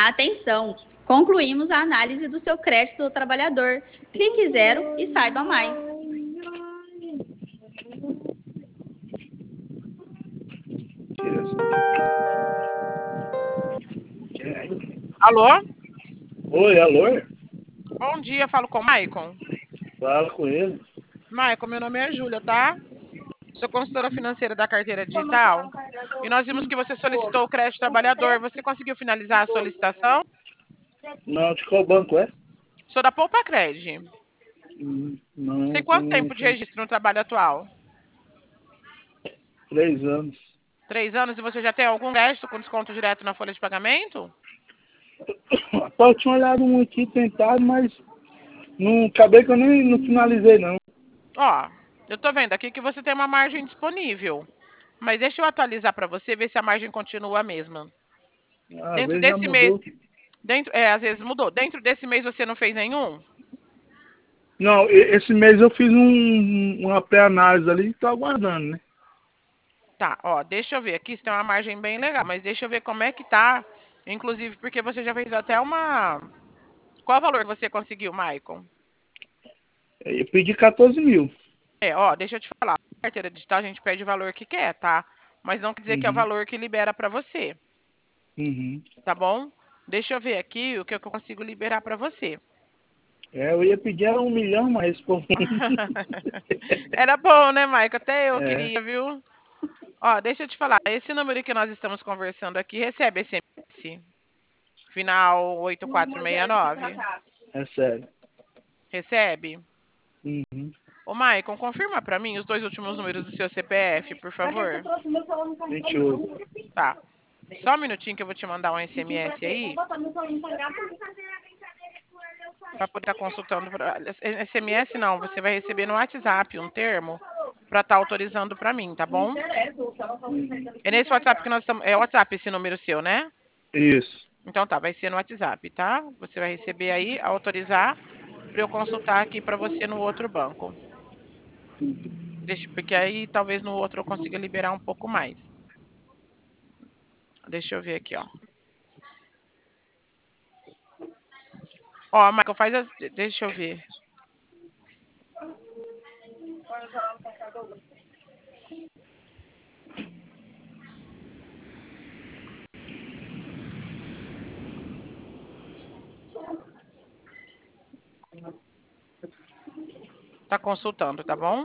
Atenção! Concluímos a análise do seu crédito do trabalhador. Clique zero e saiba mais. Alô? Oi, alô? Bom dia, falo com o Maicon. Fala com ele. Maicon, meu nome é Júlia, tá? Sou consultora financeira da carteira digital. E nós vimos que você solicitou o crédito trabalhador. Você conseguiu finalizar a solicitação? Não, de qual banco é? Sou da Poupa Cred. Não, Você tem quanto tempo de registro no trabalho atual? 3 anos. 3 anos, e você já tem algum crédito com desconto direto na folha de pagamento? Eu tinha olhado um aqui, tentado, mas não acabei que eu nem não finalizei, não. Ó, eu tô vendo aqui que você tem uma margem disponível. Mas deixa eu atualizar para você, ver se a margem continua a mesma. Às Dentro vezes já desse mês, mudou. às vezes mudou. Dentro desse mês você não fez nenhum? Não, esse mês eu fiz uma pré-análise ali e tô aguardando, né? Tá, ó, deixa eu ver. Aqui você tem uma margem bem legal, mas deixa eu ver como é que tá. Inclusive, porque você já fez até uma. Qual o valor que você conseguiu, Maicon? Eu pedi 14 mil. Ó, deixa eu te falar. Na carteira digital a gente pede o valor que quer, tá? Mas não quer dizer que é o Uhum, valor que libera para você, uhum. tá bom? Deixa eu ver aqui o que eu consigo liberar para você. Eu ia pedir era 1 milhão, mas pô. Era bom, né, Maicon? Até eu É, queria, viu? Ó, deixa eu te falar. Esse número que nós estamos conversando aqui recebe SMS? Final 8469? é sério. Recebe? Uhum. Ô, Maicon, confirma pra mim os 2 últimos números do seu CPF, por favor. 28. Tá. Só um minutinho que eu vou te mandar um SMS aí, pra poder estar consultando. SMS não, você vai receber no WhatsApp um termo pra estar autorizando pra mim, tá bom? É nesse WhatsApp que nós estamos. É o WhatsApp esse número seu, né? Isso. Então tá, vai ser no WhatsApp, tá? Você vai receber aí, autorizar pra eu consultar aqui pra você no outro banco. Porque aí talvez no outro eu consiga liberar um pouco mais. Deixa eu ver aqui, ó. Ó, Michael, faz as. Deixa eu ver. Tá consultando, tá bom?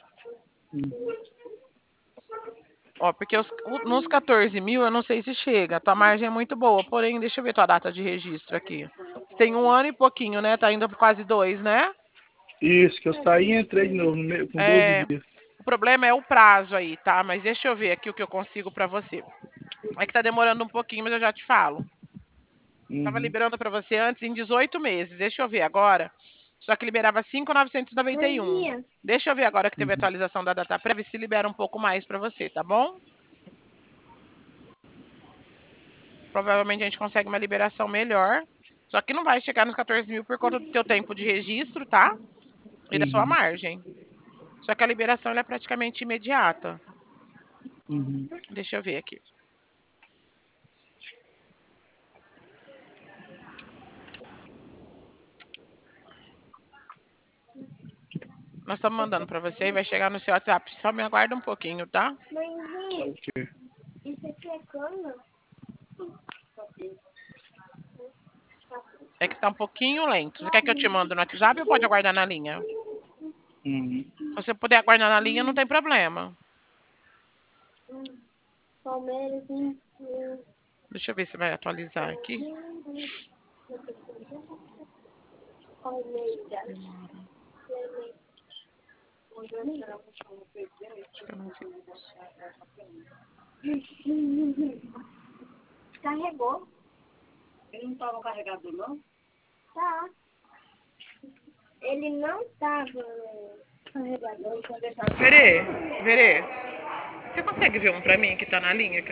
Ó, porque nos 14 mil eu não sei se chega. Tua margem é muito boa. Porém, deixa eu ver tua data de registro aqui. Você tem 1 ano e pouquinho, né? Tá indo por quase 2, né? Isso, que eu saí e entrei de novo com 12 É. dias. O problema é o prazo aí, tá? Mas deixa eu ver aqui o que eu consigo pra você. É que tá demorando um pouquinho, mas eu já te falo. Tava Uhum. liberando pra você antes em 18 meses. Deixa eu ver agora. Só que liberava 5.991. Deixa eu ver agora que teve Uhum. atualização da data prévia se libera um pouco mais pra você, tá bom? Provavelmente a gente consegue uma liberação melhor. Só que não vai chegar nos 14 mil por conta do teu tempo de registro, tá? E da sua Uhum. margem. Só que a liberação ela é praticamente imediata. Uhum. Deixa eu ver aqui. Nós estamos mandando para você e vai chegar no seu WhatsApp. Só me aguarda um pouquinho, tá? Ok. Isso aqui é cana? É que tá um pouquinho lento. Você quer que eu te mande no WhatsApp ou pode aguardar na linha? Uhum. Se você puder aguardar na linha, não tem problema. Palmeiras, Deixa eu ver se vai atualizar aqui. Palmeiras. Acho que eu não vi. Carregou. Ele não estava carregado, não? Tá. Ele não estava carregador. Verê, Verê, você consegue ver um pra mim que tá na linha?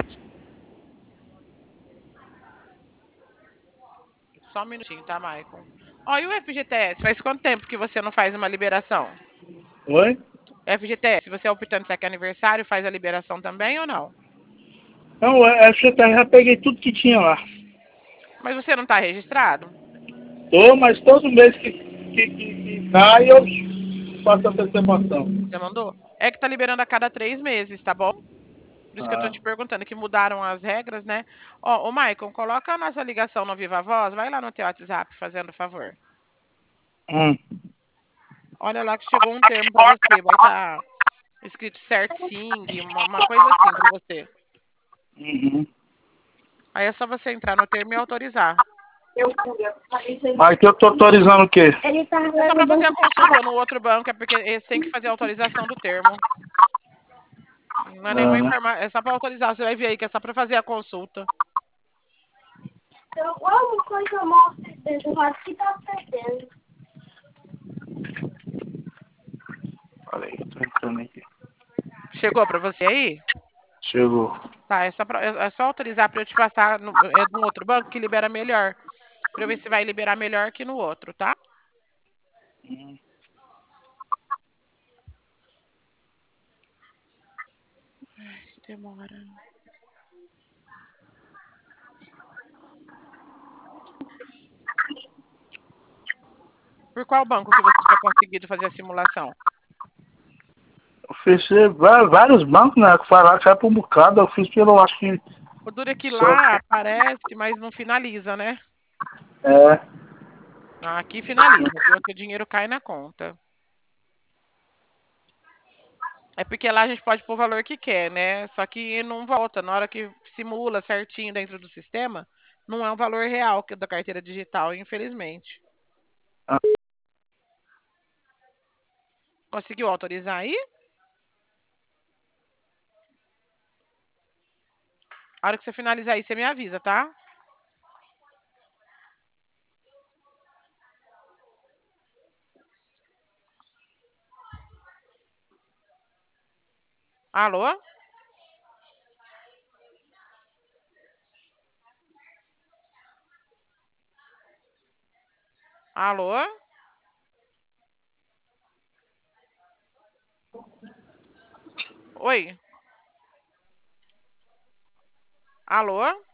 Só um minutinho, tá, Maicon? Ó, e o FGTS? Faz quanto tempo que você não faz uma liberação? Oi? FGTS, você é optante, você quer aniversário, faz a liberação também ou não? Não, a FGTR já peguei tudo que tinha lá. Mas você não tá registrado? Tô, mas todo mês que cai, eu faço essa reclamação. Você mandou? É que tá liberando a cada 3 meses, tá bom? Por isso que eu tô Ah. te perguntando, que mudaram as regras, né? Ó, ô Maicon, coloca a nossa ligação no Viva Voz, vai lá no teu WhatsApp, fazendo favor. Olha lá que chegou um termo pra você, vai estar escrito certinho, uma coisa assim pra você. Uhum. Aí é só você entrar no termo e autorizar. Mas que eu tô autorizando o quê? Ele tá É só pra fazer a consulta no outro banco, é porque eles têm que fazer a autorização do termo. Não é nenhuma informação, é só pra autorizar, você vai ver aí que é só pra fazer a consulta. Então, alguma coisa mostra dentro do rato que tá perdendo. Olha aí, tô entrando aqui. Chegou pra você aí? Chegou. Tá, é só autorizar pra eu te passar no outro banco que libera melhor. Pra eu ver se vai liberar melhor que no outro, tá? Ai, que demora. Por qual banco que você tinha conseguido fazer a simulação? Eu fechei vários bancos, né? Que falaram que era por um bocado. Eu fiz pelo, acho que. O duro é que Só. lá aparece, mas não finaliza, né? É. Aqui finaliza, viu? Aqui o dinheiro cai na conta. É porque lá a gente pode pôr o valor que quer, né? Só que não volta. Na hora que simula certinho dentro do sistema, não é um valor real da carteira digital, infelizmente. Conseguiu autorizar aí? A hora que você finalizar aí, você me avisa, tá? Alô? Alô? Oi? Alô?